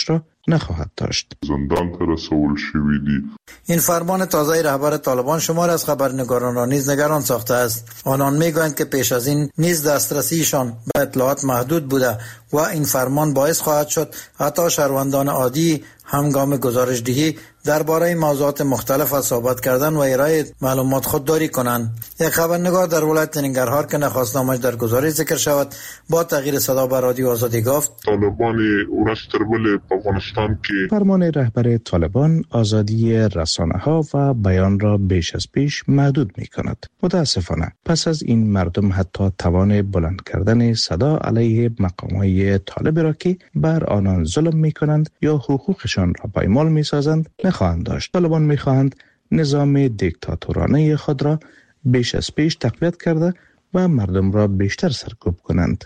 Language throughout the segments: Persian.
را نخواهد داشت. زندان ترسول شویدی. این فرمان تازه رهبر طالبان شمار از خبرنگاران را نیز نگران ساخته است. آنان میگویند که پیش از این نیز دسترسیشان به اطلاعات محدود بوده و این فرمان باعث خواهد شد حتی شهروندان عادی هنگام گزارش‌دهی درباره موضوعات مختلف صحبت کردن و ارائه معلومات خودداری کنند. یک خبرنگار در ولایت ننگرهار که نخواست نامش در گزارش ذکر شود با تغییر صدا به رادیو آزادی گفت طالبان ورستربل افغانستان که فرمان رهبر طالبان آزادی رسانه‌ها و بیان را بیش از پیش محدود می‌کند. متاسفانه پس از این مردم حتی توان بلند کردن صدا علیه مقام‌های طالب را که بر آنان ظلم می‌کنند یا حقوقشان را پایمال می‌سازند نخواهند داشت. طالبان می‌خواهند نظام دیکتاتورانه خود را بیش از پیش تقویت کرده و مردم را بیشتر سرکوب کنند.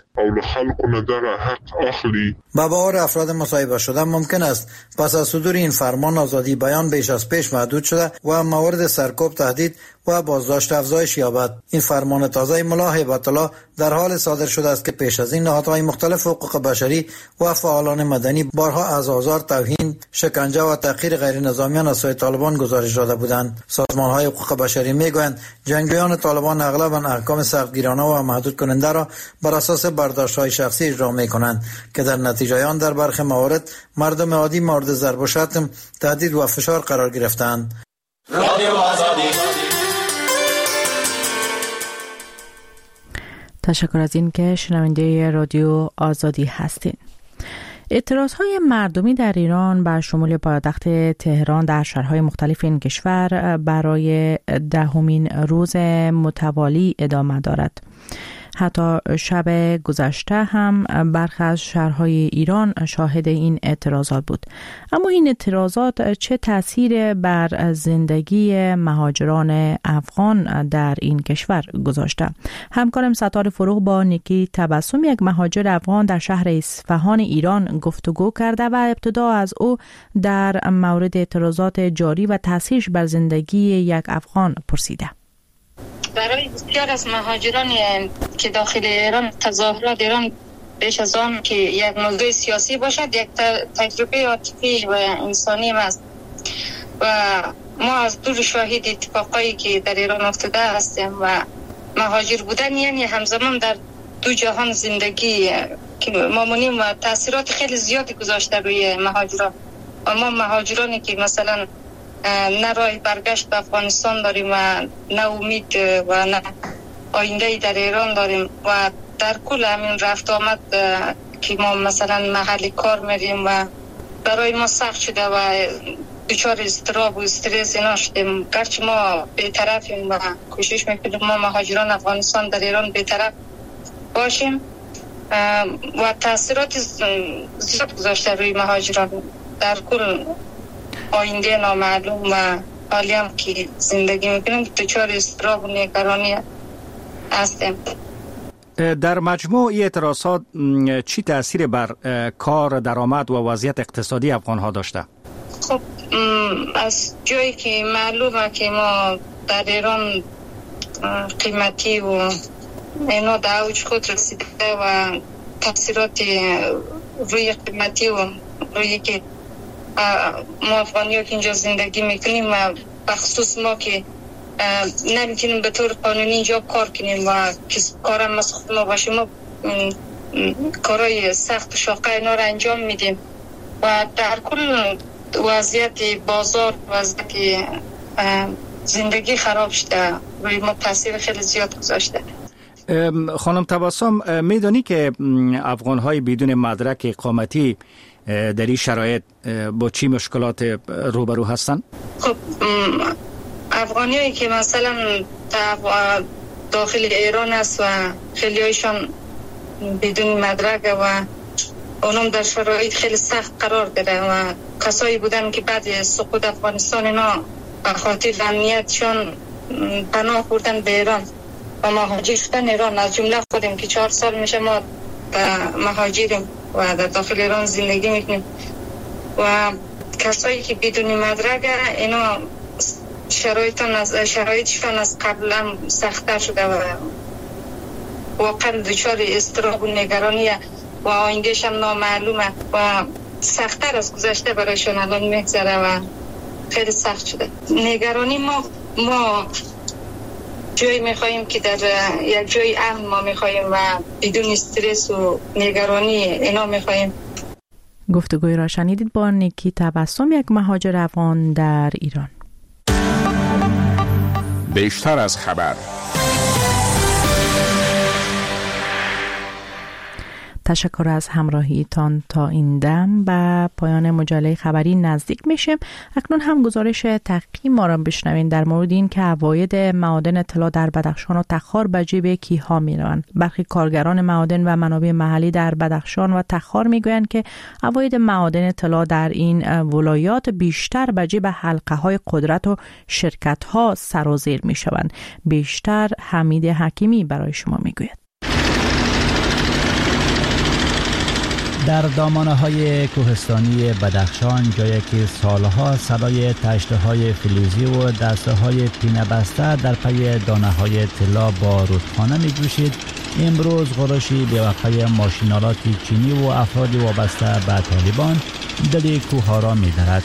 با باور افراد مصاحبه شده ممکن است پس از صدور این فرمان آزادی بیان بیش از پیش محدود شده و موارد سرکوب، تهدید و بازداشت افزایش یابد. این فرمان تازه ملا هیبت الله در حال صادر شده است که پیش از این نهادهای مختلف حقوق بشری و فعالان مدنی بارها از آزار، توهین، شکنجه و تحقیر غیر نظامیان از سوی طالبان گزارش داده بودند. سازمان‌های حقوق بشری میگویند جنگجویان طالبان اغلباً احکام سختگیرانه و محدود کننده را بر اساس برداشت‌های شخصی اجرا می‌کنند که در نتیجه آن در برخی موارد مردم عادی مورد ضرب و شتم، تهدید و فشار قرار گرفتند. تشکر از این که شنونده رادیو آزادی هستید. اعتراضهای مردمی در ایران بر شمول پایتخت تهران در شهرهای مختلف این کشور برای 10مین روز متوالی ادامه دارد. حتی شب گذشته هم برخی از شهرهای ایران شاهد این اعتراضات بود. اما این اعتراضات چه تأثیر بر زندگی مهاجران افغان در این کشور گذاشته؟ همکارم ستاره فروغ با نیکی تبسم، یک مهاجر افغان در شهر اصفهان ایران گفتگو کرده و ابتدا از او در مورد اعتراضات جاری و تأثیرش بر زندگی یک افغان پرسیده. برای بسیار از مهاجران که داخل ایران تظاهرات ایران بیش از آن که یک موضوع سیاسی باشد یک تجربه عاطفی و انسانی است و ما از دور شاهد اتفاقایی که در ایران افتاده هستیم و مهاجر بودن یعنی همزمان در دو جهان زندگی که ما مونیم و تاثیرات خیلی زیادی گذاشته روی مهاجران و ما مهاجرانی که مثلا نه راه برگشت به افغانستان داریم و نه امید و نه آینده در ایران داریم و در کل همین رفت آمد که ما مثلا محل کار میریم و برای ما سخت شده و دچار اضطراب و استرس اینا شدیم. گرچه ما بی‌طرفیم و کوشش میکنیم ما مهاجران افغانستان در ایران بی‌طرف باشیم و تاثیرات زیاد گذاشته روی مهاجران در کل آینده نامعلوم و حالی هم که زندگی میکنیم دچار اضطراب و نگرانی هستیم. در مجموع این اعتراضات چی تأثیر بر کار، درآمد و وضعیت اقتصادی افغان ها داشته؟ خب از جایی که معلومه که ما در ایران قیمتی و اینا در اوج خود رسیده و تاثیرات روی قیمتی و روی که ما افغانی ها که اینجا زندگی میکنیم و بخصوص ما که نمیتونیم به طور قانونی اینجا کار کنیم و کارم از خود ما باشیم، ما کارهای سخت و شاقه اینا رو انجام میدیم و در کل وضعیت بازار، وضعیت زندگی خراب شده، روی ما تاثیر خیلی زیاد گذاشته. خانم تبسم، میدانی که افغان های بدون مدرک اقامتی در این شرایط با چی مشکلات روبرو هستن؟ خب افغانی هایی که مثلا داخل ایران است و خیلی هایشان بدون مدرک و اونم در شرایط خیلی سخت قرار داره و کسایی بودن که بعد سقوط افغانستان اینا به خاطر امنیتشان پناه بردن به ایران و مهاجر شدن ایران. از جمله خودم که 4 سال میشه ما مهاجریم و در داخل ایران زندگی میکنیم و کسایی که بدون مدرک اینا شرایطشان از قبل هم سخت‌تر شده و واقعا دچار اضطراب و نگرانی و آینده‌شان نامعلومه و سخت‌تر از گذشته برایشان الان میگذره و خیلی سخت شده. نگرانی ما جایی میخواییم که در یک جای امن ما میخواییم و بدون استرس و نگرانی اینا میخواییم. گفتگوی را شنیدید با نیکی تبسم، یک مهاجر افغان در ایران. بیشتر از خبر. تشکر از همراهیتان. تا این دم به پایان مجله خبری نزدیک میشیم. اکنون هم گزارش تحقیقی ما را بشنوین در مورد این که عواید معادن طلا در بدخشان و تخار به جیب کیها میروند. برخی کارگران معادن و منابع محلی در بدخشان و تخار میگویند که عواید معادن طلا در این ولایات بیشتر به جیب حلقه های قدرت و شرکت ها سرازیر میشوند. بیشتر حمید حکیمی برای شما میگوید. در دامانه‌های کوهستانی بدخشان، جایی که سالها صدای تشته‌های فلزی و دسته‌های پینه بسته در پی دانه‌های طلا با رودخانه می‌جوشید، امروز غرشی بی‌وقفه ماشین‌آلات چینی و افراد وابسته به طالبان دل کوه‌ها را می‌درد.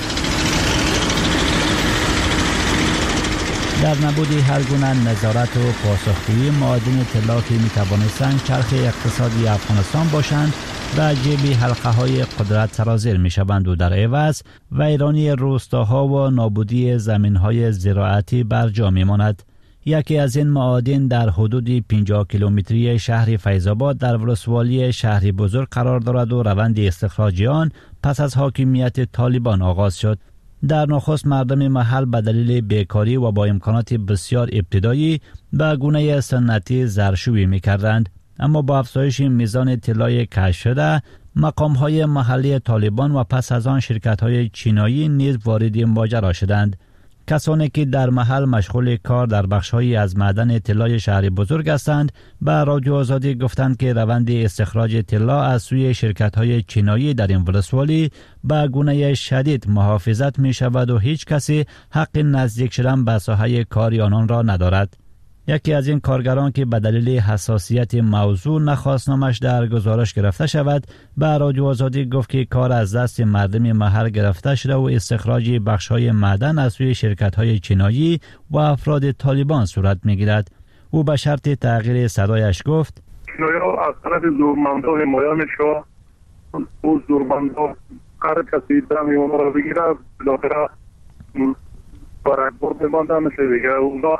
در نبود هر گونه نظارت و پاسخگویی، معادن طلا که می‌توانستند چرخ اقتصادی افغانستان باشند و جیب حلقه های قدرت سرازیر می شوند و در عوض ویرانی روستاها و نابودی زمین های زراعتی بر جا می ماند. یکی از این معادن در حدود 50 کیلومتری شهر فیض‌آباد در ولسوالی شهری بزرگ قرار دارد و روند استخراج آن پس از حاکمیت طالبان آغاز شد. در نخست مردم محل به دلیل بیکاری و با امکانات بسیار ابتدایی به گونه سنتی زرشویی می کردند. اما با افزایش میزان طلای کشف شده، مقام‌های محلی طالبان و پس از آن شرکت‌های چینایی نیز وارد ماجرا شدند. کسانی که در محل مشغول کار در بخش‌هایی از معدن طلای شهر بزرگ هستند، به رادیو آزادی گفتند که روند استخراج طلا از سوی شرکت‌های چینایی در این ولسوالی به گونه شدید محافظت می‌شود و هیچ کسی حق نزدیک شدن به ساحه کار آنان را ندارد. یکی از این کارگران که به دلیل حساسیت موضوع نخواست نامش در گزارش گرفته شود، به رادیو آزادی گفت که کار از دست مردم محل گرفته شده و استخراج بخش‌های معدن از سوی شرکت‌های چینایی و افراد طالبان صورت می‌گیرد. او به شرط تغییر صدایش گفت: چینایی‌ها از طرف زورمندها حمایت می‌شوند. او زورمندها هر کسی دم اونها را بگیره بالاخره برای برد مانده میشه دیگه. اونها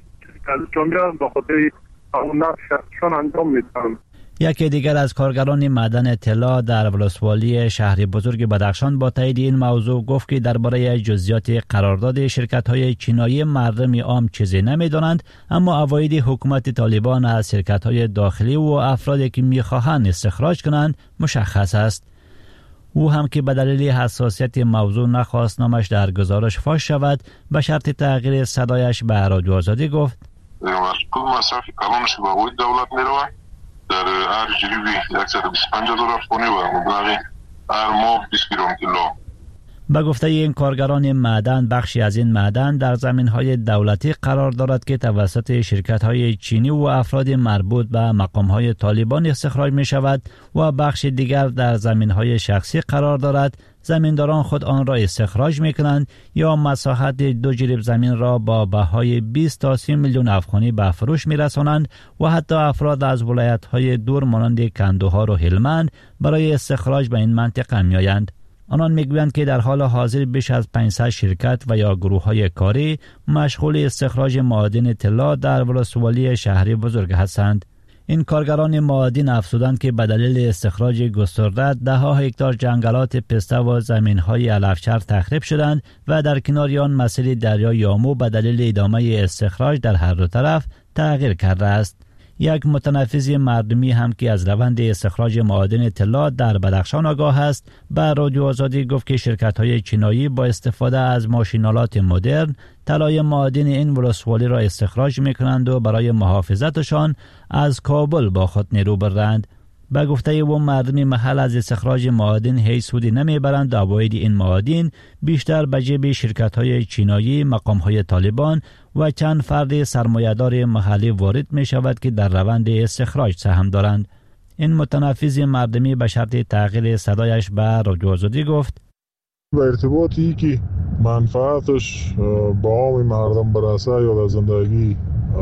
یکی دیگر از کارگران معدن طلا در ولسوالی شهر بزرگ بدخشان با تایید این موضوع گفت که درباره جزئیات قرارداد شرکت‌های چینایی مردم عام چیزی نمی‌دانند، اما عواید حکومت طالبان از شرکت‌های داخلی و افرادی که می‌خواهند استخراج کنند مشخص است. او هم که به دلیل حساسیت موضوع نخواست نامش در گزارش فاش شود، به شرط تغییر صدایش به رادیو آزادی گفت: مسئول مصرفی کلانش به عواید دولت میروه در هر جریبی 125,000 افغانی و مبلغی هر ماه 20 گرم طلا. به گفته این کارگران معدن، بخشی از این معدن در زمین‌های دولتی قرار دارد که توسط شرکت‌های چینی و افراد مربوط به مقام‌های طالبان استخراج می‌شود و بخش دیگر در زمین‌های شخصی قرار دارد. زمینداران خود آن را استخراج می‌کنند یا مساحت 2 جریب زمین را با بهای 20 تا 30 میلیون افغانی به فروش می‌رسانند و حتی افراد از ولایت‌های دور مانند کندوها و هلمند برای استخراج به این منطقه می‌آیند. آنان میگویند که در حال حاضر بیش از 500 شرکت و یا گروه‌های کاری مشغول استخراج معادن طلا در ولسوالی شهری بزرگ هستند. این کارگران معادن افزودند که به دلیل استخراج گسترده ده‌ها هکتار جنگلات پسته و زمین‌های علفچر تخریب شدند و در کنار آن مسیر دریای یامو به دلیل ادامه استخراج در هر دو طرف تغییر کرده است. یک متنفذ مردمی هم که از روند استخراج معادن طلا در بدخشان آگاه است، به رادیو آزادی گفت که شرکت‌های چینایی با استفاده از ماشین‌آلات مدرن طلای معادن این ولسوالی را استخراج می‌کنند و برای محافظتشان از کابل با خود نیرو برند. به گفته او مردم محل از استخراج معادن هیچ سودی نمیبرند و عواید این معادن بیشتر به جیب شرکت‌های چینایی، مقام‌های طالبان و چند فرد سرمایه‌دار محلی وارد می شود که در روند استخراج سهم دارند. این متنفذ مردمی به شرط تغییر صدایش به رادیو آزادی گفت به ارتباطی که منفعتش با عام مردم برسه یا در زندگی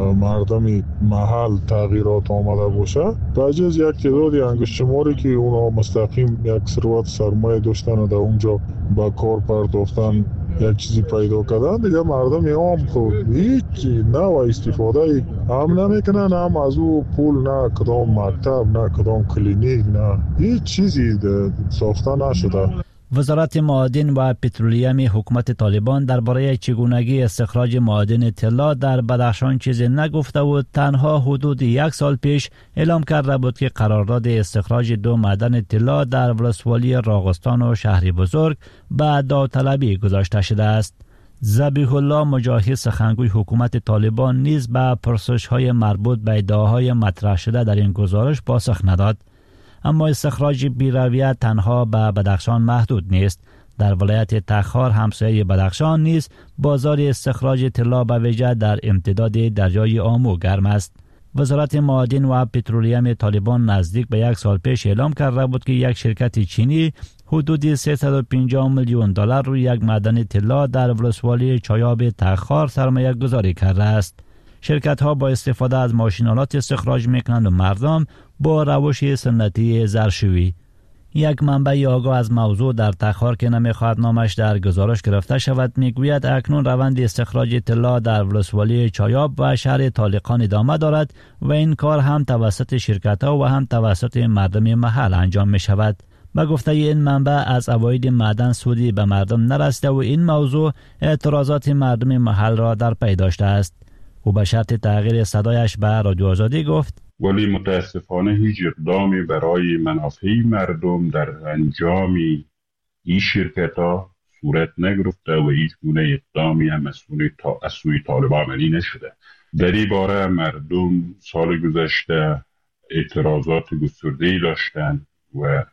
مردم محل تغییرات آمده باشه بجز یک تعدادی انگشتشماری که اونا مستقیم یک ثروت سرمایه داشتن و در اونجا با کار پرداختن یک چیزی پیدا کردن دیگه مردم عام خود هیچ نوع استفاده هم نمیکنن هم از او پول نه کدام مکتب نه کدام کلینیک نه هیچ چیزی ساخته نشده. وزارت معادن و پترولیم حکومت طالبان درباره چگونگی استخراج معادن طلا در بدخشان چیزی نگفته و تنها حدود 1 سال پیش اعلام کرده بود که قرارداد استخراج 2 معدن طلا در ولسوالی راغستان و شهر بزرگ به داوطلبی گذاشته شده است. ذبیح الله مجاهد سخنگوی حکومت طالبان نیز به پرسش‌های مربوط به ادعاهای مطرح شده در این گزارش پاسخ نداد. اما استخراج بی‌رویه تنها به بدخشان محدود نیست. در ولایت تخار همسایه بدخشان نیز بازار استخراج طلا به ویژه در امتداد دریای آمو گرم است. وزارت معادن و پترولیم طالبان نزدیک به 1 سال پیش اعلام کرده بود که یک شرکت چینی حدود 350 میلیون دلار روی یک معدن طلا در ولسوالی چایاب تخار سرمایه گذاری کرده است. شرکت ها با استفاده از ماشینالات استخراج میکنند و مردم با روش سنتی زرشویی. یک منبع آگاه از موضوع در تخار که نمیخواهد نامش در گزارش گرفته شود میگوید اکنون روند استخراج طلا در ولسوالی چایاب و شهر طالقان ادامه دارد و این کار هم توسط شرکت ها و هم توسط مردم محل انجام می شود. به گفته این منبع از عواید معدن سودی به مردم نرسیده و این موضوع اعتراضات مردم محل را در پی داشته است. او به شرط تغییر صدایش به رادیو آزادی گفت ولی متاسفانه هیچ اقدامی برای منافع مردم در انجام این شرکت ها صورت نگرفته و هیچ گونه اقدامی هم از سوی طالبان عملی نشده. در این باره مردم سال گذشته اعتراضات گسترده‌ای داشتند و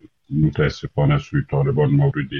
متاسفانه سوی طالبان مورد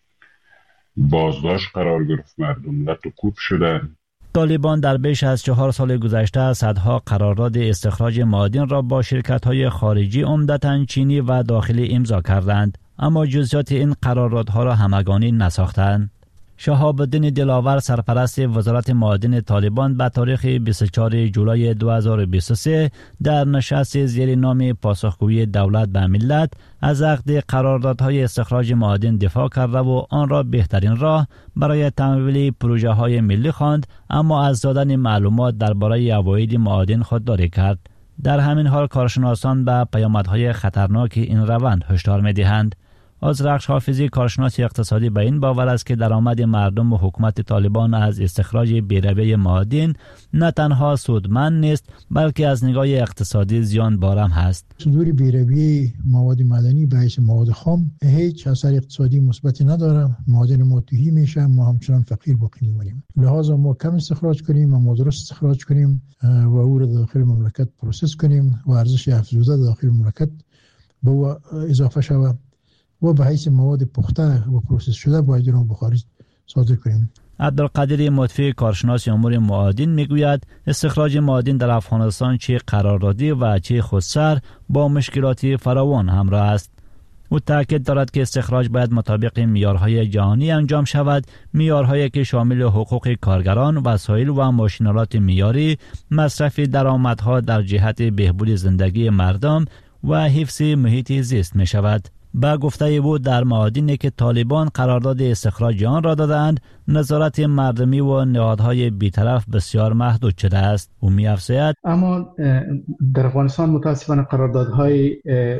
بازداشت قرار گرفت، مردم لطم‌کوب شدند. طالبان در بیش از 4 سال گذشته صدها قرارداد استخراج معادن را با شرکت‌های خارجی عمدتاً چینی و داخلی امضا کردند، اما جزئیات این قراردادها را همگانی نساختند. شهاب الدین دلاور سرپرست وزارت معادن طالبان به تاریخ 24 جولای 2023 در نشست زیر نام پاسخگویی دولت به ملت از عقد قراردادهای استخراج معادن دفاع کرده و آن را بهترین راه برای تمویل پروژه های ملی خواند، اما از دادن معلومات درباره عواید معادن خودداری کرد. در همین حال کارشناسان به پیامدهای خطرناک این روند هشدار می‌دهند. آذرخش حافظی کارشناس اقتصادی به این باور است که درآمد مردم و حکومت طالبان از استخراج بی‌رویه معادن نه تنها سودمند نیست بلکه از نگاه اقتصادی زیان بارم هست. صدور بی‌رویه مواد معدنی به حیث مواد خام هیچ اثر اقتصادی مثبتی نداره. معادن ما تهی میشه، ما همچنان فقیر باقی میمونیم. لذا ما کم استخراج کنیم و درست استخراج کنیم و او را داخل مملکت پروسس کنیم و ارزش افزوده داخل مملکت به اضافه شود و به حیث مواد پخته و پروسس شده باید را به خارج صادر کنیم. عبدالقادر مطفی کارشناس امور معادن میگوید استخراج معادن در افغانستان چه قراردادی و چه خودسر با مشکلات فراوان همراه است. او تاکید دارد که استخراج باید مطابق معیارهای جهانی انجام شود، معیارهایی که شامل حقوق کارگران، وسایل و ماشینالات معیاری، مصرف درآمدها در جهت بهبود زندگی مردم و حفظ محیط زیست می شود. با گفته او در معادنی که طالبان قرارداد استخراج آن را دادند، نظارت مردمی و نهادهای بی‌طرف بسیار محدود شده است. او می‌افزاید اما در افغانستان متاسفانه قراردادهای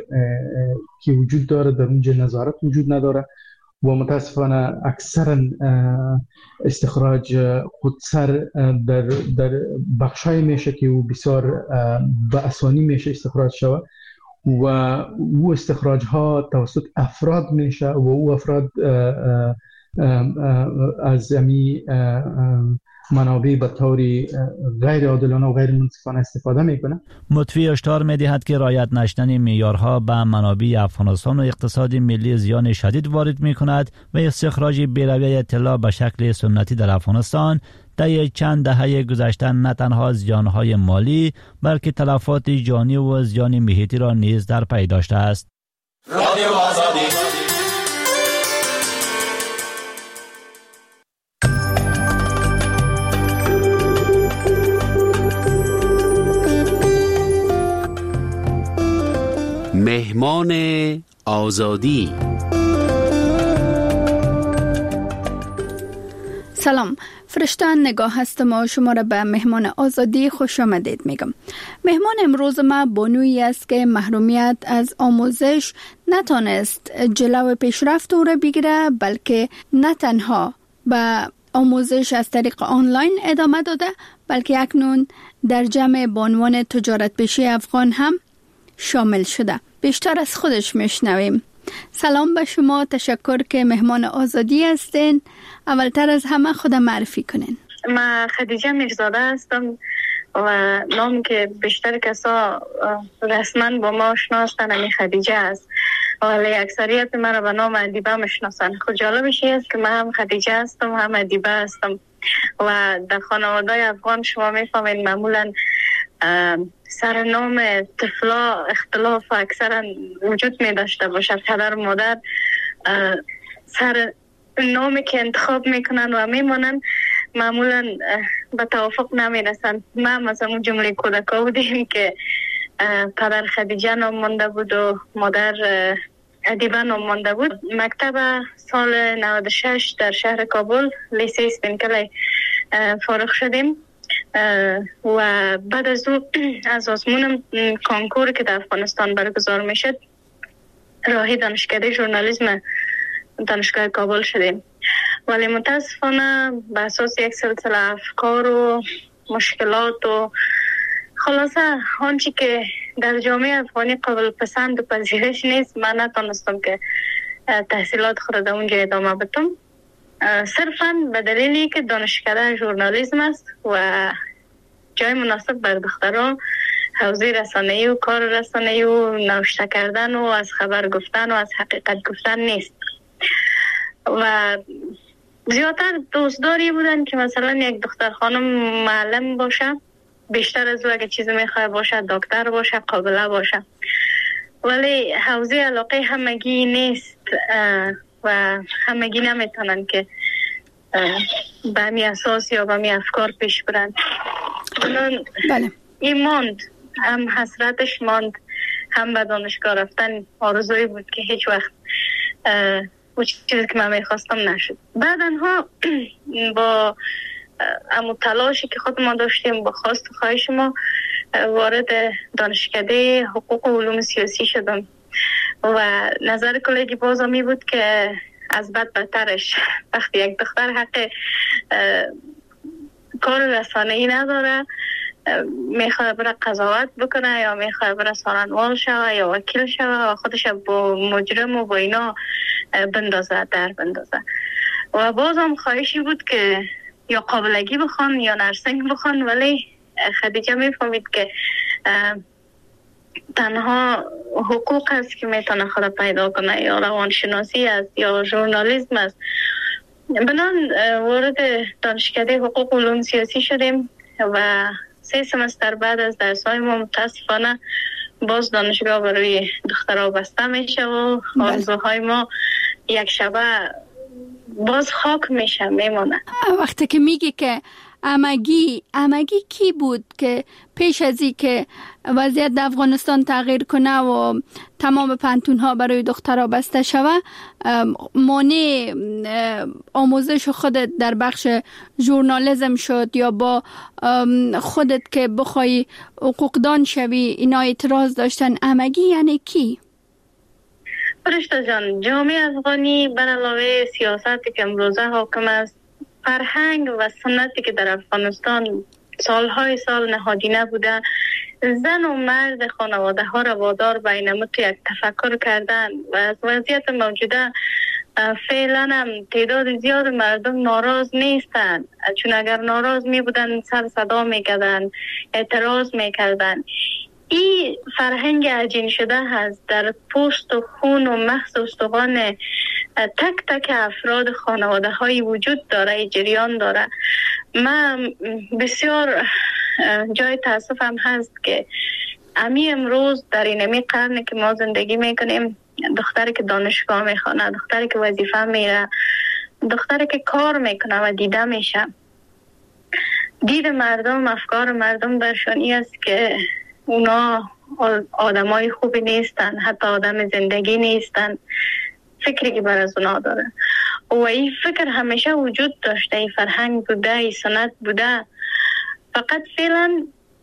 که وجود داره در اونجا نظارت وجود نداره و متاسفانه اکثرا استخراج خودسر در بخشای میشه که او بسیار به آسانی میشه استخراج شود و او استخراج ها توسط افراد میشه و او افراد از امی منابع به طور غیر عادلانه و غیر منصفانه استفاده میکنه. مطفی هشدار میدهد که رعایت نشدن معیارها به منابع افغانستان و اقتصاد ملی زیان شدید وارد میکند و استخراج بی‌رویه اطلاع به شکل سنتی در افغانستان در چند دهه گذشته نه تنها زیانهای مالی بلکه تلفات جانی و زیان محیطی را نیز در پی داشته است. رادیو آزادی مهمان آزادی. سلام، فرشتن نگاه هستم و شما را به مهمان آزادی خوش آمدید میگم. مهمان امروز ما بانویی است که محرومیت از آموزش نتانست جلو پیشرفت او را بگیره، بلکه نه تنها به آموزش از طریق آنلاین ادامه داده، بلکه اکنون در جمع بانوان تجارت پیشه افغان هم شامل شده. بیشتر از خودش میشنویم. سلام به شما، تشکر که مهمان آزادی هستین. اولتر از همه خود معرفی کنین. من خدیجه میرزاده هستم و نام که بیشتر کسا رسما با ما آشنا هستن همین خدیجه است، ولی اکثریت من را به نام ادیبه میشناسن. خود جالبش است که من هم خدیجه هستم هم ادیبه هستم و در خانواده افغان شما میفهمین معمولا سرنام طفلا اختلاف اکثرا وجود می داشته باشد. پدر و مادر سر نامی که انتخاب میکنن و میمونن معمولا به توافق نمی رسن. ما مثلا اون جمله کودکا بودیم که پدر خدیجه نام مانده بود و مادر ادیبه نام مانده بود. مکتب سال 96 در شهر کابل لیسه اسپینکلی فارغ شدیم و بعد از او از آزمون کنکور که در افغانستان برگزار میشد راهی دانشکده ژورنالیسم دانشگاه کابل شدیم، ولی متاسفانه به اساس یک سلسله افکار و مشکلات و خلاصه آنچه که در جامعه افغانی قابل پسند و پذیرش نیست، من نتونستم که تحصیلات خود در اونجا ادامه بدم، صرفاً به دلیلی که دانشکده ژورنالیسم است و جای مناسب بر دختران حوزه رسانه‌ای و کار رسانه‌ای و نوشته کردن و از خبر گفتن و از حقیقت گفتن نیست. و زیادتر دوستداری بودن که مثلا یک دختر خانم معلم باشه، بیشتر از او اگه چیزی میخواه باشه دکتر باشه، قابله باشه، ولی حوزه علاقه همگی نیست و همگی نمیتونن که به همی اساس یا به همی افکار پیش برن. بله. این ماند، هم حسرتش ماند، هم به دانشگاه رفتن آرزوی بود که هیچ وقت اون چیزی که من میخواستم نشد. بعدنها با امو تلاشی که خود ما داشتیم با خواست و خواهش ما وارد دانشکده حقوق و علوم سیاسی شدم و نظر کلیگی بازمی بود که از بد بدترش وقتی یک دختر حق کار رسانه‌ای نداره، میخواد بره قضاوت بکنه یا میخواد بره سارنوال شوه یا وکیل شوه و خودش با مجرم و با اینا بندازه در بندازه. و بازم خواهشی بود که یا قابلگی بخوان یا نرسنگ بخوان، ولی خدیجه میفهمید که تنها حقوق است که میتونه خود پیدا کنه، یا روانشناسی است یا ژورنالیسم است. بنان وارد دانشکده حقوق و علوم سیاسی شدیم و 3 سمستر بعد از درس‌های ما متاسفانه باز دانشگاه برای دخترها بسته میشه و آرزوهای ما یک شبه باز خاک میشه میمونه. وقتی که میگی که امگی کی بود که پیش از این که وضعیت در افغانستان تغییر کنه و تمام پانتون‌ها برای دخترها بسته شوه، مانع آموزش خودت در بخش ژورنالیسم شد یا با خودت که بخوای حقوقدان شوی اینا اعتراض داشتن؟ امگی یعنی کی؟ فرشته جان، جامعه افغانی بر علاوه سیاستی که امروزه حاکم است، فرهنگ و سنتی که در افغانستان سالهای سال نهادینه بوده، زن و مرد خانواده ها را وادار به این یک تفکر کردن و از وضعیت موجوده فعلا هم تعداد زیاد مردم ناراض نیستن، چون اگر ناراض می بودن سر صدا می کردن، اعتراض می کردن. این فرهنگ عجین شده هست در پوست و خون و مغز و استخوان تک تک افراد خانواده های وجود داره، جریان داره. من بسیار جای تاسفم هست که امی امروز در اینمی قرن که ما زندگی میکنیم، دختری که دانشگاه میخونه، دختری که وظیفه میره، دختری که کار میکنه و دیده میشه، دید مردم، افکار مردم برشانی است که اونا آدمای خوبی نیستن، حتی آدم زندگی نیستن. فکری که بر از اونا داره و این فکر همیشه وجود داشته، این فرهنگ بوده، این سنت بوده، فقط فعلا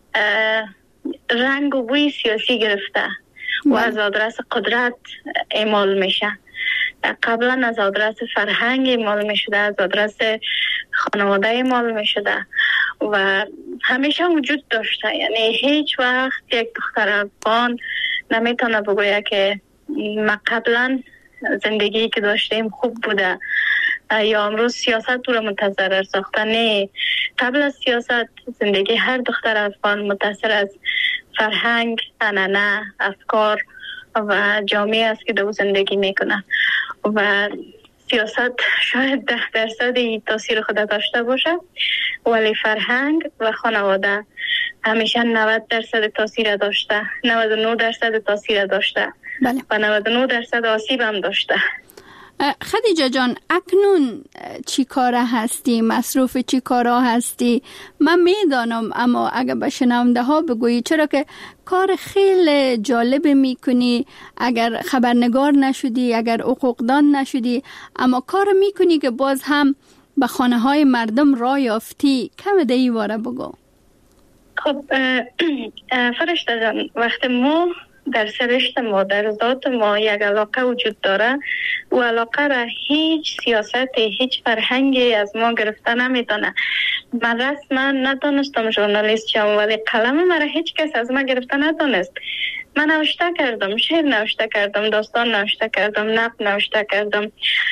رنگ و بوی سیاسی گرفته و از آدرس قدرت اعمال میشه. قبلا از آدرس فرهنگ اعمال میشده، از آدرس خانواده اعمال میشده و همیشه وجود داشته. یعنی هیچ وقت یک دختر افغان نمیتونه بگویه که ما قبلا زندگی که داشتیم خوب بوده یا امروز سیاست تو رو متضرر ساخته. نه، قبل از سیاست زندگی هر دختر افغان متاثر از فرهنگ، عنعنه، افکار و جامعه است که دو زندگی میکنه و سیاست شاید 10% تاثیر خود داشته باشه، ولی فرهنگ و خانواده همیشه 90% تاثیر داشته، 99% تاثیر داشته. بله. و 99% آسیب هم داشته. خدیجه جان، اکنون چی کاره هستی؟ مصروف چی کارا هستی؟ من میدانم، اما اگر به شنونده ها بگویی، چرا که کار خیلی جالب میکنی، اگر خبرنگار نشدی، اگر حقوقدان نشدی، اما کار میکنی که باز هم به خانه های مردم راه یافتی. کم دیگه واره بگو. خب فرشته جان، وقتی ما در سرشت ما، در ذات ما یک علاقه وجود داره، و علاقه را هیچ سیاست، هیچ فرهنگی از ما گرفته نمیتونه. من رسما نتونستم ژورنالیست شم، ولی قلم مرا هیچ کس از ما گرفته نتونست. من نوشته کردم، شعر نوشته کردم، داستان نوشته کردم، نقد نوشته کردم،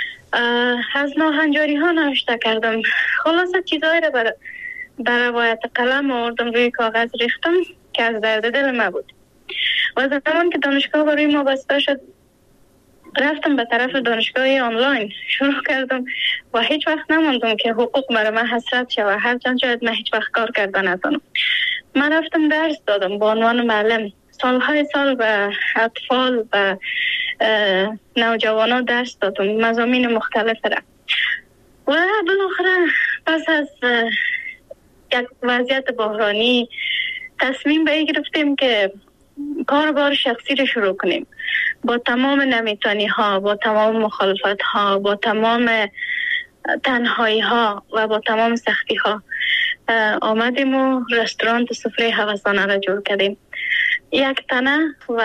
از ناهنجاری ها نوشته کردم. خلاصه چیزایی را بر روایت قلم آوردم، روی کاغذ ریختم که از درد دل ما بود. و زمان که دانشگاه برای ما بسته شد، رفتم به طرف دانشگاه آنلاین، شروع کردم و هیچ وقت نماندم که حقوق من حسرت شود، هرچند شاید من هیچ وقت کار کرده نتونم. من رفتم درس دادم به عنوان معلم، سالهای سال به اطفال و نوجوانان درس دادم، مضامین مختلف را. و بالاخره پس از یک وضعیت بحرانی تصمیم به این گرفتیم که کاربار شخصی رو شروع کنیم. با تمام نمیتانی ها، با تمام مخالفت ها، با تمام تنهایی ها و با تمام سختی ها آمدیم و رستوران سفره هوسانه را جور کردیم. یک تنه و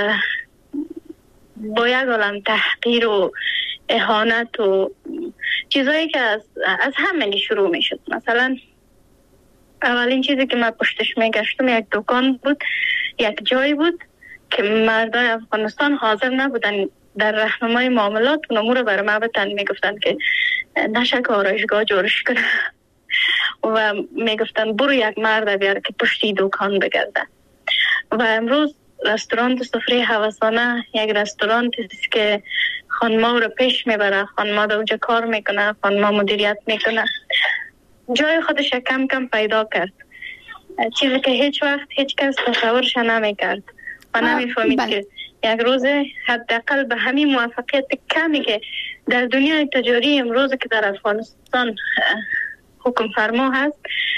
با یک عالم تحقیر و اهانت و چیزایی که از همه شروع می شد. مثلا اولین چیزی که من پشتش می گشتم یک دکان بود، یک جایی بود که مردای افغانستان حاضر نبودن در راهنمای معاملات و امور برای ما بتن. می گفتن که نشک آرایشگاه جورش کنه و می گفتن برو یک مرد بیار که پشتی دکان بگرده. و امروز رستوران سفره هوسانه یک رستوران است که خانما رو پیش میبره، خانما در اونجا کار میکنه، خانما مدیریت میکنه، جای خودش کم کم پیدا کرد، چیزی که هیچ وقت هیچ کس تصورش نمیکرد و نمیفهمید که یک روز حداقل به همین موفقیت کمی که در دنیای تجاری امروز که در افغانستان حکم فرما هست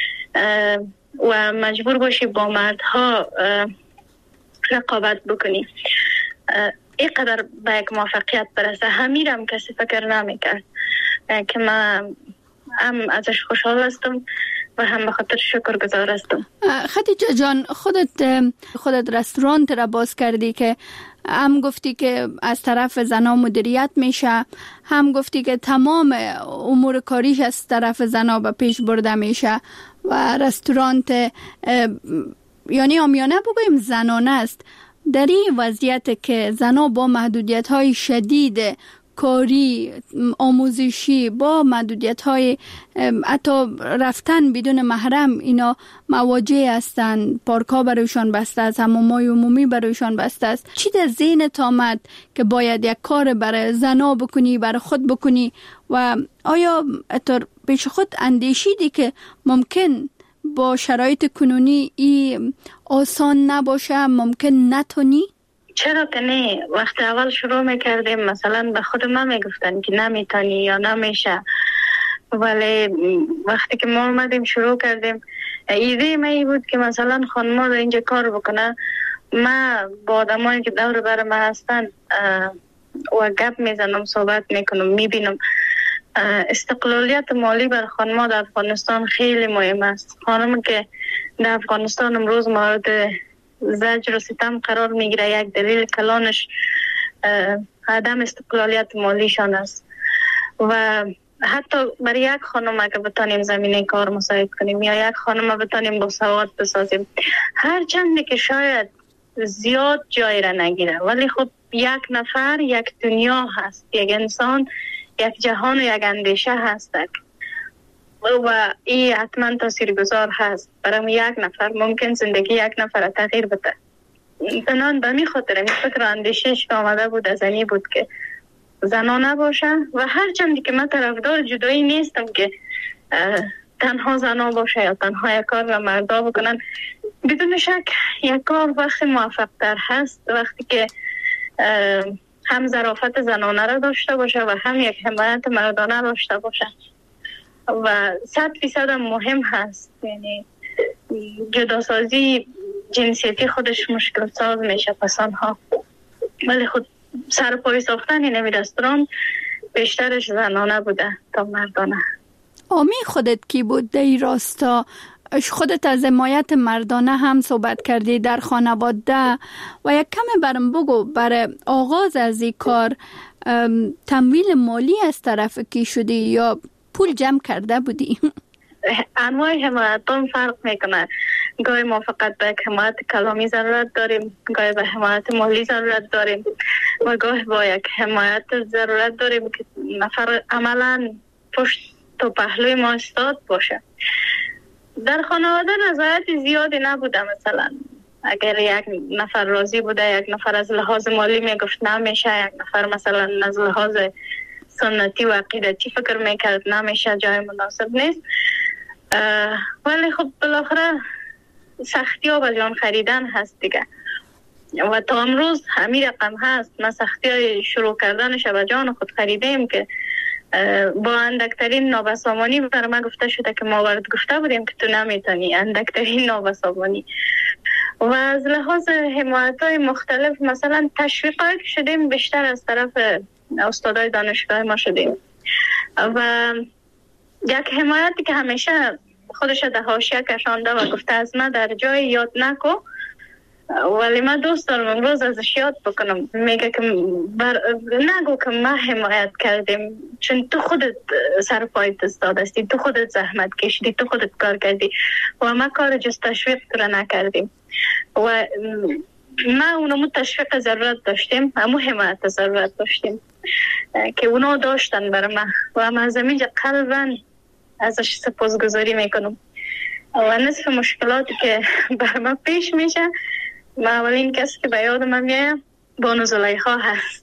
و مجبور باشی با مردها رقابت بکنی، اینقدر به یک موفقیت برسه، همیرم کسی فکر نمیکرد که من هم ازش خوشحال هستم و هم به خاطر شکر گزار هستم. خدیجه جان، خودت رستوران را باز کردی که هم گفتی که از طرف زنا مدیریت میشه، هم گفتی که تمام امور کاریش از طرف زنا به پیش برده میشه و رستورانت یعنی آمیانه بگویم زنانه است. در این وضعیت که زنا با محدودیت های شدید کاری آموزشی با محدودیت های حتی رفتن بدون محرم اینا مواجه هستند. پارک ها برایشان بسته است، حمام‌های عمومی برایشان بسته است. چی در ذهنت آمد که باید یک کار برای زنا بکنی، برای خود بکنی و آیا پیش خود اندیشیدی که ممکن با شرایط کنونی ای آسان نباشه، ممکن نتونی؟ چرا که نه؟ وقت اول شروع میکردیم مثلا به خود ما میگفتن که نمیتونی یا نمیشه، ولی وقتی که ما اومدیم شروع کردیم ایده ما ای بود که مثلا خانما در اینجا کار بکنه. ما با آدمایی که دور بر ما هستن و گپ میزنم، صحبت میکنم، میبینم استقلالیت مالی بر خانما در افغانستان خیلی مهم است. خانم که در افغانستان امروز مورد زجر و ستم قرار میگیره، یک دلیل کلانش عدم استقلالیت مالیشان است. و حتی برای یک خانم که بتانیم زمینه کار مساعد کنیم یا یک خانم بتانیم با سواد بسازیم، هر چندی که شاید زیاد جای را نگیره، ولی خب یک نفر یک دنیا هست، یک انسان یک جهان و یک اندیشه هست و این حتما تاثیرگذار هست. برای یک نفر ممکن زندگی یک نفر تغییر بده. بنان به می خاطر این فکر اندیشش که آمده بود از اینی بود که زنا نباشه و هر چندی که من طرفدار جدایی نیستم که تنها زنا باشه یا تنها یک کار را مردا بکنن. بدون شک یک کار وقتی موفق تر هست وقتی که هم ظرافت زنانه را داشته باشه و هم یک حمایت مردانه داشته باشه و 100% مهم هست. یعنی جداسازی جنسیتی خودش مشکل ساز میشه پسانها، ولی خود سر پای ساختن این رستوران بیشترش زنانه بوده تا مردانه. آمی خودت کی بود در این راستا؟ خودت از حمایت مردانه هم صحبت کردی در خانواده و یک کم برام بگو برای آغاز از این کار تمویل مالی از طرف کی شدی یا پول جمع کرده بودی؟ انواع حمایت هم فرق میکنه. گاهی ما فقط به حمایت کلامی ضرورت داریم، گاهی به حمایت مالی ضرورت داریم و گاهی با یک حمایت ضرورت داریم که نفر عملا پشت و پهلوی ما استاد باشه. در خانواده رضایت زیادی نبوده. مثلا اگر یک نفر راضی بوده، یک نفر از لحاظ مالی میگفت نمیشه، یک نفر مثلا از لحاظ سنتی و عقیدتی فکر میکرد نمیشه، جای مناسب نیست. ولی خب بالاخره سختی ها به جان خریدن هست دیگه و تا امروز همین رقم هست. ما سختی های شروع کردنش به جان خود خریدیم که با اندکترین نابسامانی بر ما گفته شده که ما ورد گفته بودیم که تو نمیتونی، اندکترین نابسامانی. و از لحاظ حمایت های مختلف مثلا تشویق های شدیم بیشتر از طرف استادای دانشگاه ما شدیم و یک حمایتی که همیشه خودش در حاشیه کشانده و گفته از من در جای یاد نکو، ولی من دوست دارم امروز ازش یاد بکنم. میگه که نگو که ما حمایت کردیم، چون تو خودت سر پایت استاد هستی، تو خودت زحمت کشیدی، تو خودت کار کردی و ما کار جز تشویق تو نکردیم و ما اونمو تشویق ضرورت داشتیم، همو حمایت ضرورت داشتیم که اونا داشتن برای ما و من از همینجا قلباً ازش سپاسگزاری میکنم. و نصف مشکلاتی که بر ما پیش میشه، ما اولین کسی که به یاد من میاد بانو زلیخا هست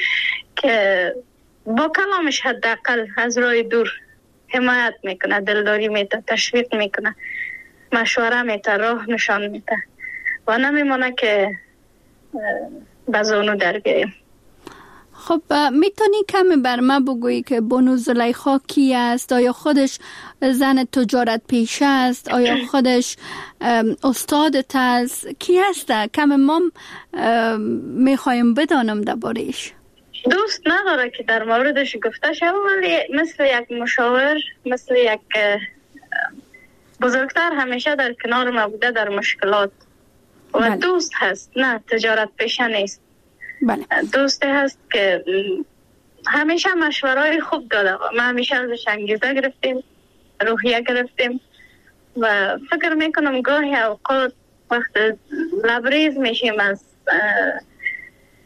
که با کلامش حداقل از راه دور حمایت میکنه، دلداری میده، تشویق میکنه، مشوره میده، راه نشان میده و نمیمونه که بزانو در بیاییم. خب میتونی کمی بر ما بگویی که بانو زلیخا کی است؟ آیا خودش زن تجارت پیشه است؟ آیا خودش استادت است؟ کی است؟ کمی ما میخوایم بدانم درباره‌اش. دوست نداره که در موردش گفته شد، ولی مثل یک مشاور، مثل یک بزرگتر همیشه در کنار ما بوده در مشکلات و بله. دوست هست، نه تجارت پیشه نیست. بله. دوستی هست که همیشه مشورهای خوب داده. ما همیشه ازش انگیزه گرفتیم، روحیه گرفتیم و فکر میکنم گاهی اوقات وقت لبریز میشیم از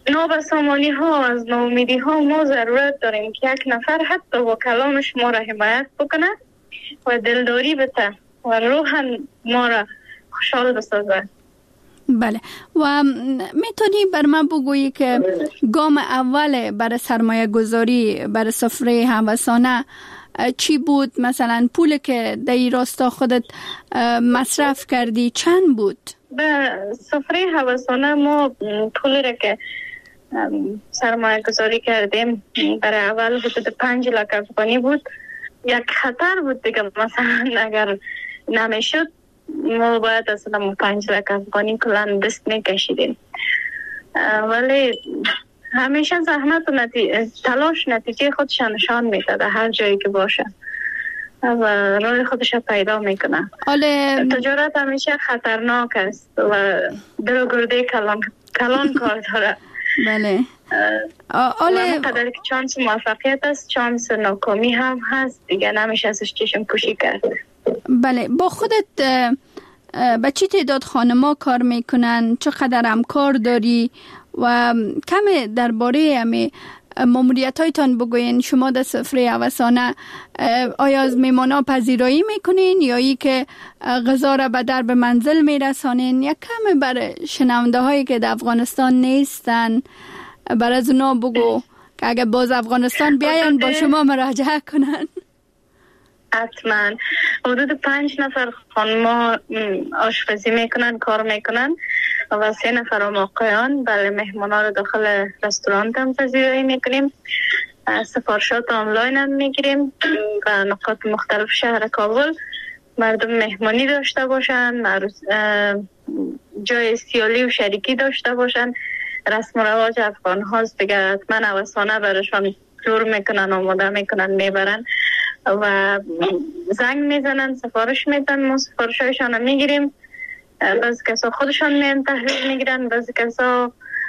نابسامانی ها، از ناامیدی ها ما ضرورت داریم که یک نفر حتی با کلامش ما را حمایت بکنه و دلداری بده و روحاً ما را خوشحال بسازه. بله. و میتونی بر من بگویی که گام اول برای سرمایه گذاری برای سفره هوسانه چی بود؟ مثلا پول که در این راستا خودت مصرف کردی چند بود؟ به سفره هوسانه ما پولی را که سرمایه گذاری کردیم برای اول حدود 5 لک افغانی بود. یک خطر بود دیگه، مثلا اگر نمیشد ما باید اصلا 5 لک افغانی کلان دست میکشیدیم، ولی همیشه زحمت و تلاش نتیجه خودش نشان میده در هر جایی که باشه و راه خودش پیدا میکنه. تجارت همیشه خطرناک است و دل و گرده کلان کار داره. بله. قدر که چانس موفقیت است، چانس ناکامی هم هست دیگه، نمیشه ازش چشم پوشی کرد. بله. با خودت به چی تعداد خانما کار میکنن؟ چقدر همکار داری؟ و کم درباره همه ماموریت هایتان بگوین. شما در سفره هوسانه آیا از میمانا پذیرایی میکنین یا ای که غذا را به درب منزل میرسانین؟ یک کم بر شنونده هایی که در افغانستان نیستن بر از اونا بگو که اگر باز افغانستان بیاین با شما مراجعه کنن. حتما حدود 5 نفر خانما آشپزی میکنن، کار میکنن و 3 نفر هم آقایان. بله، مهمانا رو داخل رستوران هم پذیرایی میکنیم، سفارشات آنلاین هم میگیریم و نقاط مختلف شهر کابل. مردم مهمانی داشته باشن، جای سیالی و شریکی داشته باشن، رسم و رواج افغان هاست دیگه، حتما هوسانه برشان جور میکنن، آماده میکنن، میبرن و زنگ میزنن، سفارش میدن، ما سفارش هایشان میگیریم. بعضی کسا خودشان میان تحویل میگیرن، بعضی کسا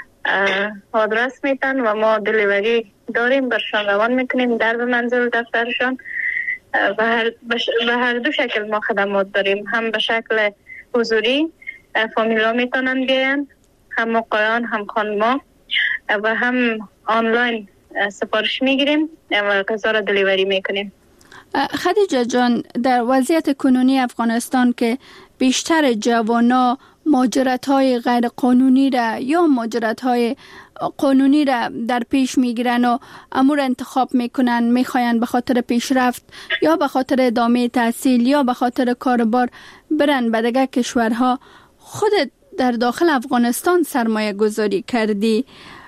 آدرس میدن و ما دلیوری داریم، برشان روان میکنیم در به منزل دفترشان. به هر دو شکل ما خدمات داریم، هم به شکل حضوری فامیلا میتونن بیان، هم آقایان هم خانما، و هم آنلاین سفارش میگیریم و غذا را دلیوری میکنیم. خدیجه جان، در وضعیت کنونی افغانستان که بیشتر جوانا مهاجرت‌های غیر قانونی را یا مهاجرت‌های قانونی را در پیش میگیرن و امور انتخاب میکنن، میخواین به خاطر پیشرفت یا به خاطر ادامه تحصیل یا به خاطر کاربار برن به دیگر کشورها، خودت در داخل افغانستان سرمایه گذاری کردی.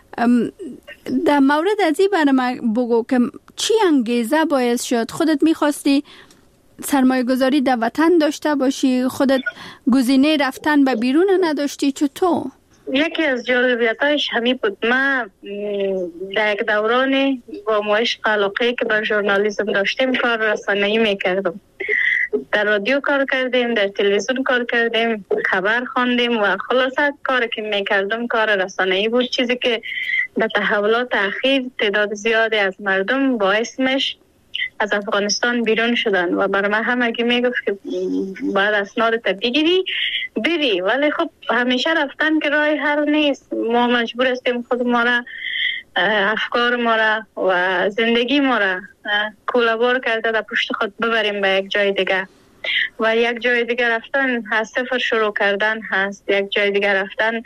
در مورد از این برای من بگو که چی انگیزه باعث شد خودت میخواستی سرمایه گذاری در وطن داشته باشی، خودت گزینه رفتن به بیرون نداشتی؟ چطور؟ یکی از جالبیتایش همین بود. من در یک دورانی با عشق علاقه که بر ژورنالیسم داشتیم کار رسانه‌ای میکردم. در رادیو کار کردیم، در تلویزیون کار کردیم، خبر خواندیم و خلاصه کاری که میکردم کار رسانه‌ای بود، چیزی که به تحولات اخیر تعداد زیادی از مردم باعث میشه از افغانستان بیرون شدن و برای من همگی میگفت که باید اسنادت بگیری بری، ولی خب همیشه رفتن که راه حل نیست. ما مجبور هستیم خود ما را، افکار ما را و زندگی ما را کولابور کرده در پشت خود ببریم به یک جای دیگه و یک جای دیگه رفتن از صفر شروع کردن هست، یک جای دیگه رفتن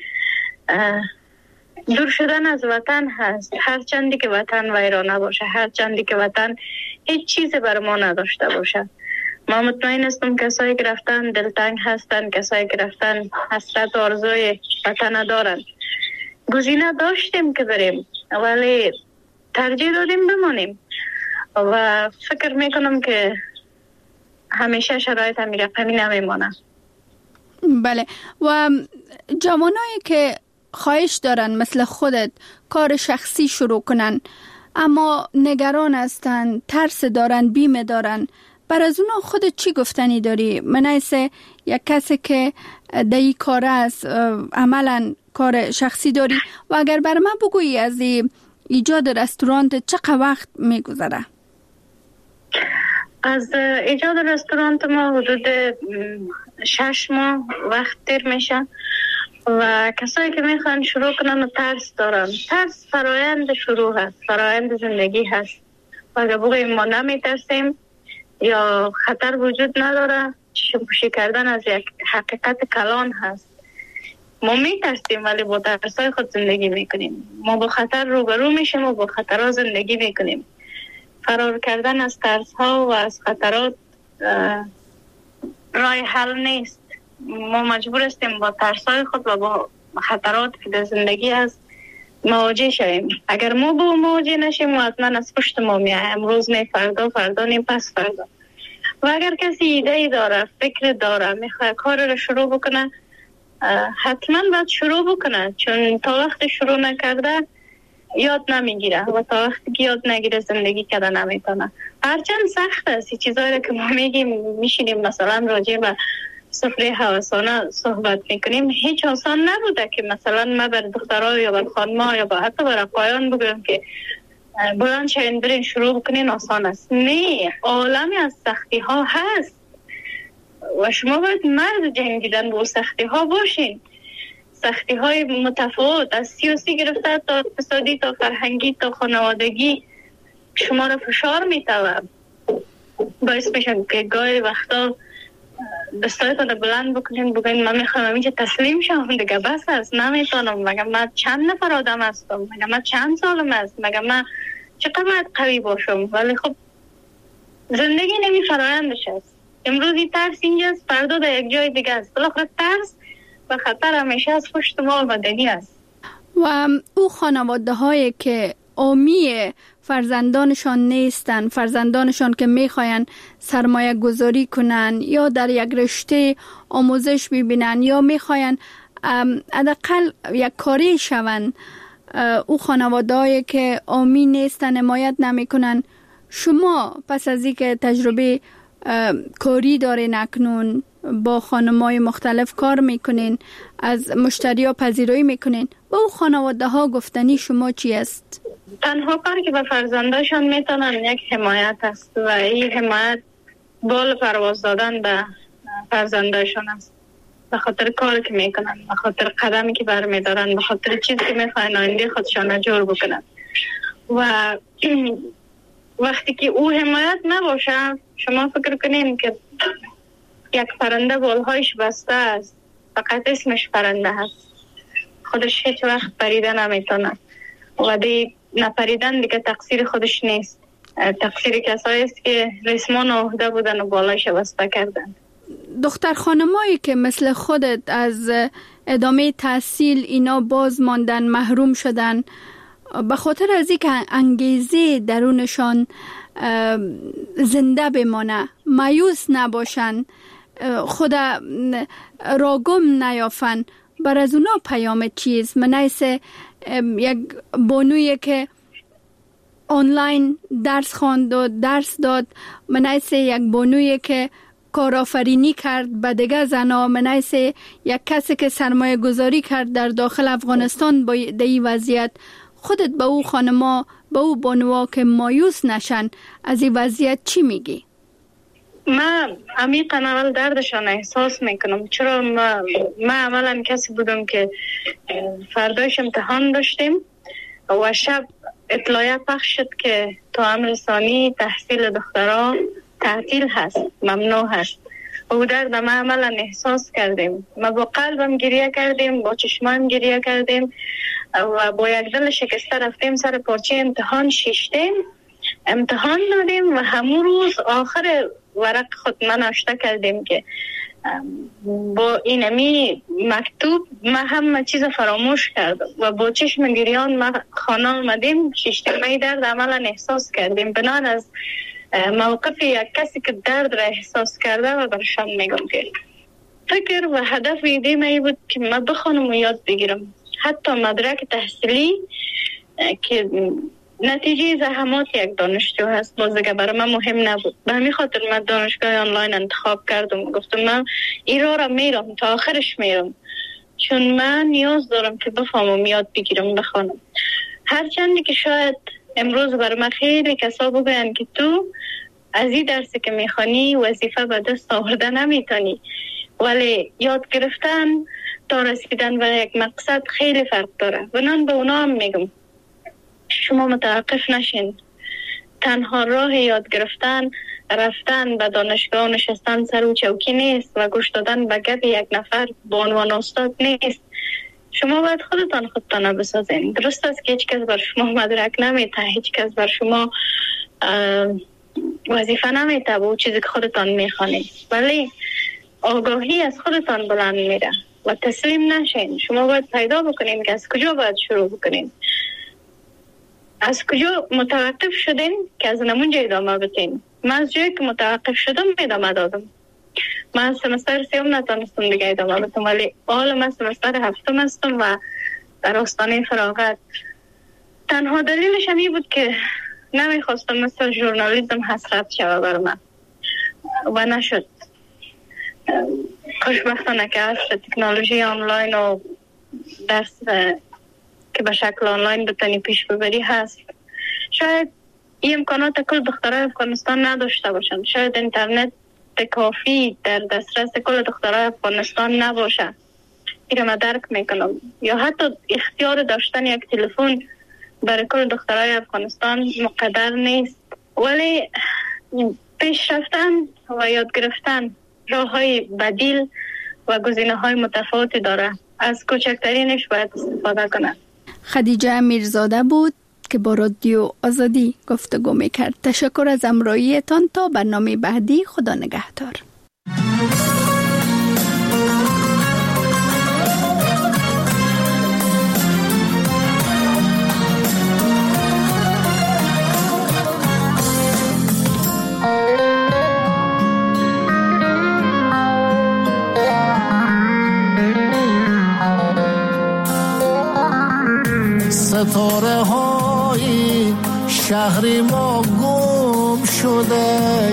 دور شدن از وطن هست. هر چندی که وطن ویرانه باشه، هر چندی که وطن هیچ چیزی بر ما نداشته باشه. ما مطمئن هستم کسایی که رفتن دلتنگ هستن، کسایی که رفتن حسرت و آرزوی وطن دارن. گزینه داشتیم که بریم ولی ترجیح دادیم بمانیم و فکر میکنم که همیشه شرایط هم رقمی نمیمانه. بله. و جوانایی که خواهش دارن مثل خودت کار شخصی شروع کنن اما نگران هستن، ترس دارن، بیمه دارن، بر از اونا خودت چی گفتنی داری؟ منایسه یک کسی که در این کار است، عملا کار شخصی داری و اگر بر من بگویی از ایجاد رستورانت چقدر وقت میگذره؟ از ایجاد رستورانت ما حدود 6 ماه وقت دیر میشه و کسایی که میخوان شروع کنن و ترس دارن. ترس فرایند شروع هست، فرایند زندگی هست. و اگه بگوییم ما نمیترسیم یا خطر وجود نداره، چشم پوشی کردن از یک حقیقت کلان هست. ما میترسیم ولی با ترسای خود زندگی میکنیم. ما با خطر روبرو میشیم و با خطرها زندگی میکنیم. فرار کردن از ترس ها و از خطرات راه حل نیست. ما مجبور هستیم با ترسای خود و با خطرات که در زندگی هست مواجه شویم. اگر ما با مواجه نشیم و حتما از پشت ما میایه، امروز نه، فردا نیم، پس فردا. و اگر کسی ایده داره، فکر داره، میخواد کار رو شروع بکنه، حتما باید شروع بکنه، چون تا وقت شروع نکرده یاد نمیگیره و تا وقتی که یاد نگیره زندگی کرده نمیتونه. هرچند سخت است چیزایی که ما میگیم، میشینیم مثلا راجع به سفره هوسانه صحبت میکنیم، هیچ آسان نبوده که مثلا ما بر دخترها یا بر خانم‌ها یا حتی بر آقایان بگویم که بلند شوین برین شروع بکنین آسان است. نه، عالمی از سختی ها هست و شما باید مرد جنگیدن با سختی ها باشین. سختی های متفاوت از سیاسی گرفته تا اقتصادی تا فرهنگی تا خانوادگی شما را فشار میتوه. باعث میشه که گاهی وقتا دستایتان رو بلند بکنین، بگین من میخوام اینجا تسلیم شم دیگه، بس است، نمیتونم. مگه من چند نفر آدم هستم؟ مگه من چند سالم است؟ مگه من چقدر باید قوی باشم؟ ولی خب زندگی نمی فرایندش است. امروزی ترس اینجاست، فردا در یک جای دیگه است. بالاخره ترس و خطر همیشه از پشت ما آمدنی است. و او خانواده هایی که عامی فرزندانشان نیستن، فرزندانشان که میخواین سرمایه گذاری کنن یا در یک رشته آموزش ببینن یا میخواین حداقل یک کاری شون، او خانواده هایی که عامی نیستن، حمایت نمیکنن، شما پس از اینکه تجربه کاری دارین، اکنون با خانم‌های مختلف کار میکنین، از مشتری ها پذیرایی میکنین، با او خانواده ها گفتنی شما چی است؟ تنها کاری که به فرزنداشان میتونن یک حمایت است و این حمایت بال پرواز دادن به فرزنداشان است، به خاطر کاری که میکنن، به خاطر قدمی که برمیدارن، به خاطر چیزی که میخواین آینده خودشان جور بکنن. و وقتی که او حمایت نباشه، شما فکر کنین که یک پرنده بالهایش بسته است، فقط اسمش پرنده هست، خودش هیچ وقت پریده نمیتونه و دی نپریدن دیگه تقصیر خودش نیست، تقصیر کسایی است که ریسمان عهده بودن و بالایش بسته کردن. دختر خانمایی که مثل خودت از ادامه تحصیل اینا باز ماندن، محروم شدن، به خاطر از اینکه انگیزه درونشان زنده بمانه، مایوس نباشن، خود راگم نیافن، بر از اونا پیام چیز؟ منیس یک بانویی که آنلاین درس خواند و درس داد، منیس یک بانویی که کارآفرینی کرد به دیگه زنا، منیس یک کسی که سرمایه گذاری کرد در داخل افغانستان با این وضعیت، خودت به او خانما، به او بانوها که مایوس نشن از این وضعیت چی میگی؟ من عمیقاً اول دردشان احساس میکنم، چرا من عملاً کسی بودم که فرداش امتحان داشتیم و شب اطلاعیه پخش شد که تا امر ثانی تحصیل دخترها تعطیل هست، ممنوع هست. و درد ما عملاً احساس کردیم. ما با قلبم گریه کردیم، با چشمایم گریه کردیم و با یک دل شکسته رفتیم سر پارچه امتحان شیشتیم، امتحان دادیم و همون روز آخر ورق خود من نوشته کردیم که با اینمی مکتوب ما همه چیز فراموش کردم و با چشم گریان ما خانه آمدیم. شیشتیمه درد عملا احساس کردیم بنان از موقف یک کسی که درد را احساس کرده و برشان میگم که فکر و هدف ایدیم ای بود که ما بخونم و یاد بگیرم. حتی مدرک تحصیلی که نتیجه زحمات یک دانشجو هست، باز دیگه برای من مهم نبود. به همین خاطر من دانشگاه آنلاین انتخاب کردم و گفتم من این را میرم تا آخرش میرم، چون من نیاز دارم که بفهمم، یاد بگیرم، بخونم. هرچندی که شاید امروز برای من خیلی کسا بگوین که تو از این درسی که میخوانی وظیفه به دست آورده نمیتونی، ولی یاد گرفتن تا رسیدن به یک مقصد خیلی فرق داره و من به اونا هم میگم شما متوقف نشین. تنها راه یاد گرفتن رفتن به دانشگاه نشستن سر و چوکی نیست و گوش دادن به گپ یک نفر به عنوان استاد نیست. شما باید خودتان بسازین. درست است که هیچ کس بر شما مدرک نمیده، هیچ کس بر شما وظیفه نمیده با چیزی که خودتان میخوانید، ولی آگاهی از خودتان بلند میره و تسلیم نشین. شما باید پیدا بکنین که از کجا باید شروع بکنین، از کجا متوقف شدین که از نمونجا ادامه بتین. من از جایی که متوقف شدم ادامه دادم. من سمستر سیوم نتانستم دیگه ادامه بدم، ولی حالا من سمستر هفتم هستم و در آستانه فراغت. تنها دلیلش هم این بود که نمیخواستم مثل ژورنالیسم حسرت شوه بر من و نشد. خوشبختانه که عصر تکنولوژی آنلاین و درس که به شکل آنلاین بتانی پیش ببری هست. شاید این امکانات کل دخترای افغانستان نداشته باشند، شاید اینترنت کافی در دسترس کل دخترای افغانستان نباشه، این من درک میکنم، یا حتی اختیار داشتن یک تلفن برای کل دخترای افغانستان مقدر نیست، ولی پیش رفتن و یاد گرفتن راه های بدیل و گزینه های متفاوتی داره. از کوچکترینش باید استفاده کنه. خدیجه امیرزاده بود که با رادیو آزادی گفتگو میکرد. تشکر از همراهیتان. تا برنامه بعدی، خدا نگهدار. ستاره های شهر ما گم شده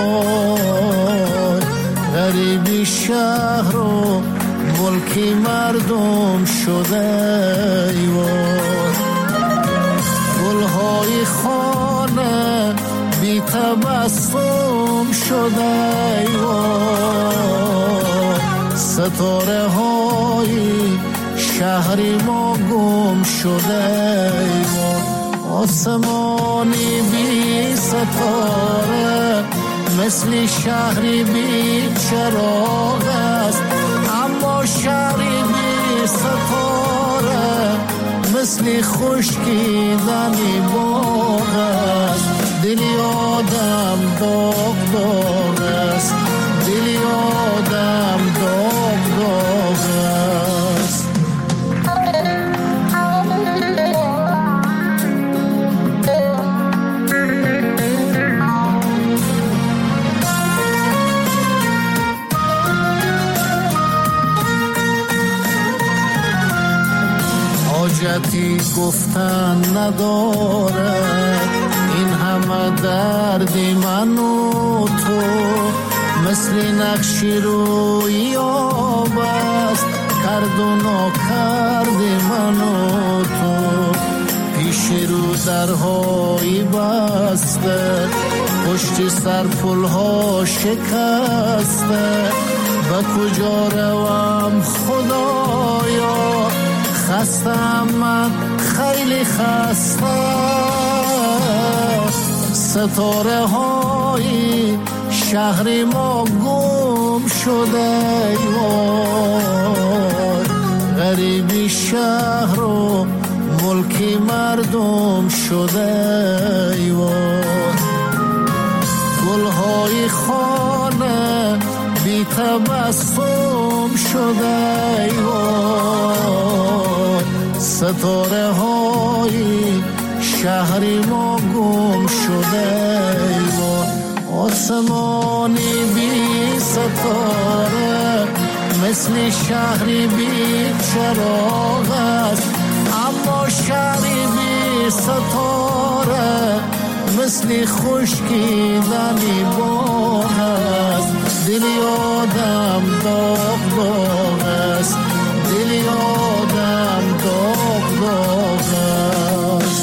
وای، غریبی شهر و ملکی مردم شده وای، گلهای خانه بی تبسم شده وای، ستاره های شهری ما گم شده آسمانی بی ستاره مثل شهری بی چراغ است، اما شهری بی ستاره مثل خشکیدنی باغ است. دلی آدم داغ داغ است، دلی آدم داغ داغ است. حاجتی گفتن ندارد این همه دردی من و تو، مثل نقشی روی آب است کرد و ناکرد من و تو، پیش رو درهای بسته پشت سر پلها شکسته، به کجا روم خدایا خستم من خیلی خسته. ستاره های شهر ما گم شده وای، غریبی شهر و ملکی مردم شده وای، گلهای خانه بی تبسم شده وای، ستاره های شهری ما گم شده وای، آسمانی بی ستاره مثل شهری بی چراغ است، اما شهری بی ستاره مثل خشکیدنی باغ است. دلی آدم داغ داغ است، دلی آدم داغ داغ است.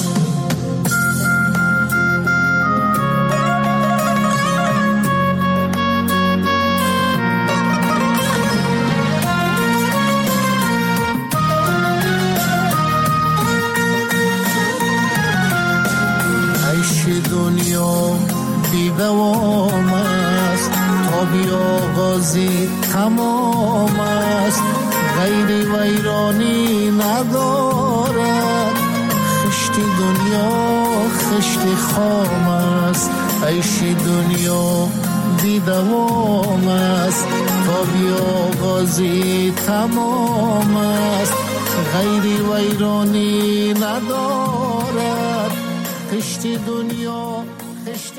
بی دوام است، تا بیاغازی تمام است، غیر ویرانی ندارد. خشت دنیا خشت خام است، عیش دنیا بی دوام است، تا بیاغازی تمام است، غیر ویرانی ندارد. خشت دنیا خشت